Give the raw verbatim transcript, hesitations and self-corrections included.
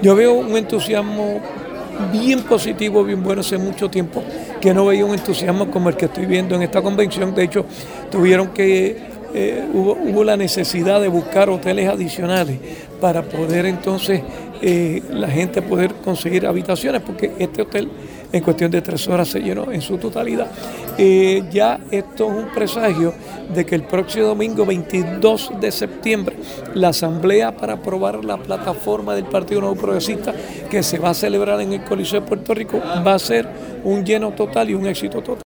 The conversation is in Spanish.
Yo veo un entusiasmo bien positivo, bien bueno. Hace mucho tiempo que no veía un entusiasmo como el que estoy viendo en esta convención. De hecho, tuvieron que, eh, hubo, hubo la necesidad de buscar hoteles adicionales para poder entonces eh, la gente poder conseguir habitaciones, porque este hotel en cuestión de tres horas se llenó en su totalidad. Eh, ya esto es un presagio de que el próximo domingo veintidós de septiembre la asamblea para aprobar la plataforma del Partido Nuevo Progresista, que se va a celebrar en el Coliseo de Puerto Rico, va a ser un lleno total y un éxito total.